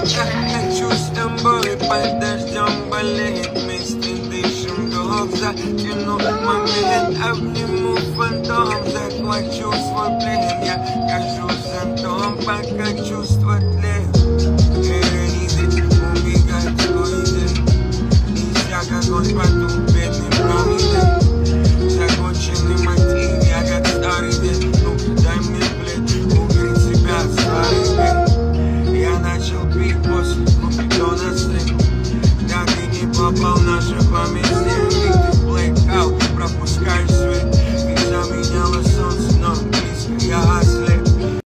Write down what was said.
Хочу с тобой под дождем болеть, вместе дышим глубже, тяну момент, обниму фантом, захвачу свой плен, я хожу за дом, пока чувства тлеют. Убегать уйдет, нельзя как он потом, бедный провиден. Законченный мотив, я как старый дед, ну дай мне плед, укрыть себя старый дед. Я начал пить после Купидона стрим, так и не попал в нашу